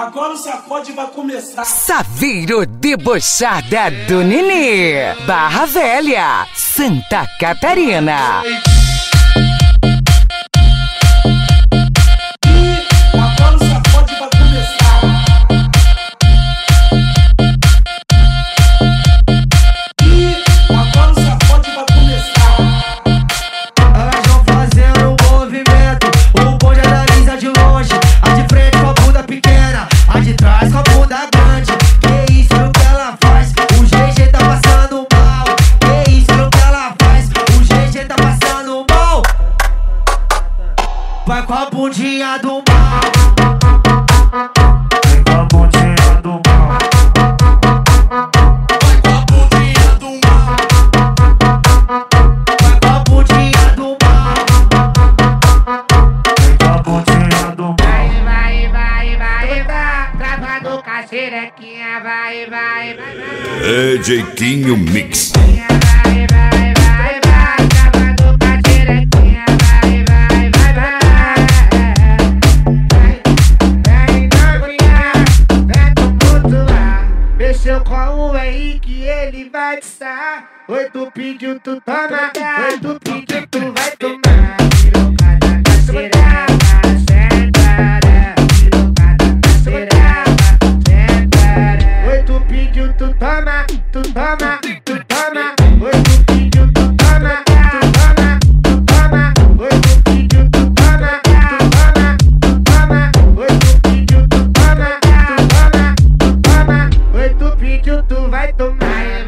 Agora o sacode vai começar. Saveiro Debochada do Nenê, Barra Velha, Santa Catarina. Agora o sacode vai começar. Agora o sacode vai começar. Elas vão fazendo um movimento, o bonde analisa de longe. A de frente com a bunda pequena, a de trás com a bunda grande. Que isso é o que ela faz, o GG tá passando mal. Que isso é o que ela faz, o GG tá passando mal. Vai com a bundinha do mal. Vai com a bundinha do mal. Vai com a bundinha do mal. Vai com a bundinha do mal. Vai com a bundinha do mal. Vai, travando com a xerequinha, vai. Jeitinho Mix. Vai, travando com a xerequinha, vai. Vem novinha, vem tumultuar. Mexeu com o Henrique, ele vai descer. Oi, tu pediu, tu toma. Oi, tu pediu, tu vai tomar. Pirocada na xereca, sentada. Pirocada na xereca, sentada. Oi, tu pediu, tu toma. Tu toma. Oi, tu pediu, tu toma. Tu toma. Oi, tu pediu, tu toma. Tu toma. Oi, tu pediu, tu toma. Tu toma. Oi, tu pediu, tu vai tomar.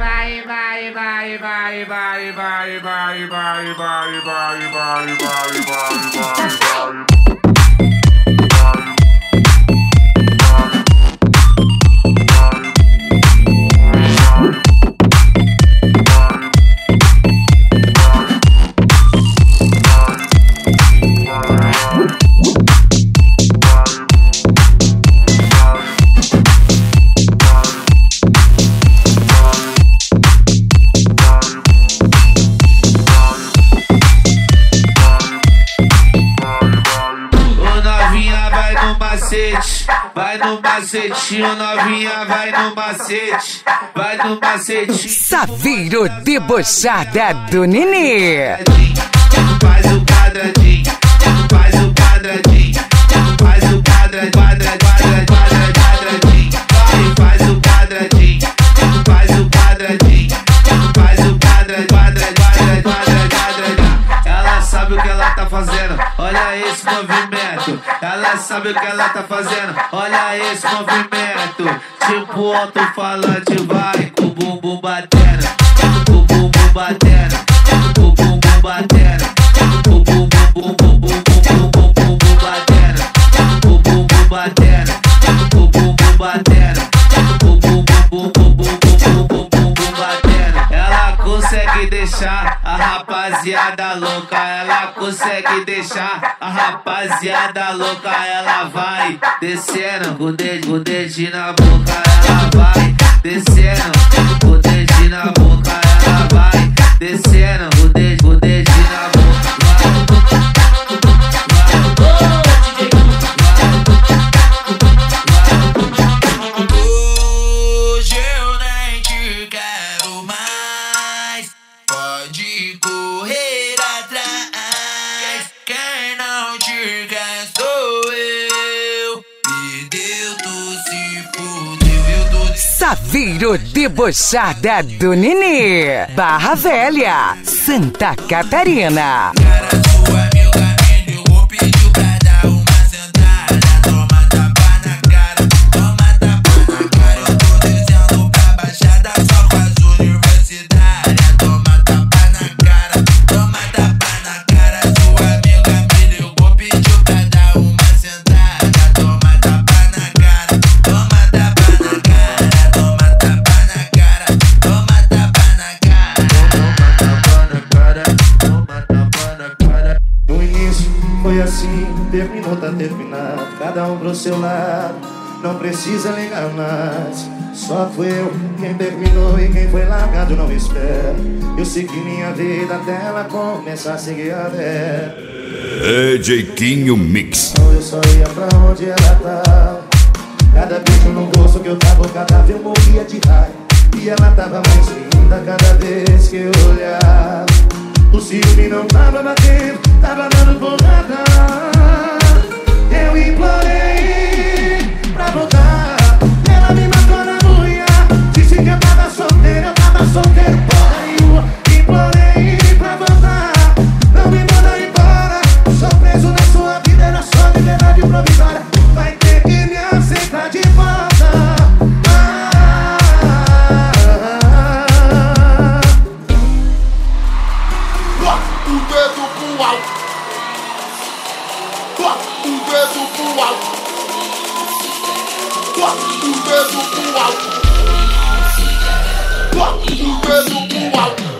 Vai no macetinho, novinha, vai no macete. Vai no macetinho. Saveiro Debochada do Nenê. Faz o quadradinho, faz o quadradinho, faz o quadradinho, quadradinho. Faz o quadradinho, faz o quadradinho, faz o quadradinho. Ela sabe o que ela tá fazendo, olha esse movimento. Ela sabe o que ela tá fazendo, olha esse movimento. Tipo alto-falante, vai com o bumbum batendo, com o bumbum batendo, com o bumbum batendo, com o bumbum batendo, com o bumbum batendo, com o bumbum batendo, com o bumbum batendo. Ela consegue deixar a rapaziada louca, ela consegue deixar a rapaziada louca. Ela vai descendo com o dedinho na boca, ela vai descendo com o dedinho na boca, ela vai descendo com o dedinho na boca. Hoje eu nem te quero mais, pode correr atrás. Quem não te quer sou eu. Perdeu, tu se fudeu, eu tô de... Saveiro Debochada do Nenê, Barra Velha, Santa Catarina. cara sua, meu caminho, vou pedir pra dar uma sentada. Toma tapa na cara, toma tapa na cara. Eu tô descendo pra baixada só com as universitárias. Toma tapa na cara, toma tapa na cara. Sua amiga me ligou, pediu pra dar uma sentada. Toma tapa na cara, toma tapa na cara. Toma tapa na cara, toma tapa na cara. No início foi assim, terminou, tá terminado. Cada um pro seu lado, não precisa ligar mais. Só fui eu quem terminou e quem foi largado não espera. Eu segui minha vida até ela começar a seguir a dela. Jeitinho Mix. Eu só ia pra onde ela tava. Cada beijo no rosto que eu tava cadáver, eu morria de raiva. E ela tava mais linda cada vez que eu olhava. O ciúme não tava batendo, tava dando porrada. Eu implorei pra voltar, ela me matou na unha. Disse que eu tava solteiro, porra nenhuma. Implorei pra voltar, não me manda embora. Sou preso na sua vida, era só liberdade provisória. Vai ter que me aceitar de volta. O dedo pro alto. O dedo pro alto. O dedo pro alto. O dedo pro alto.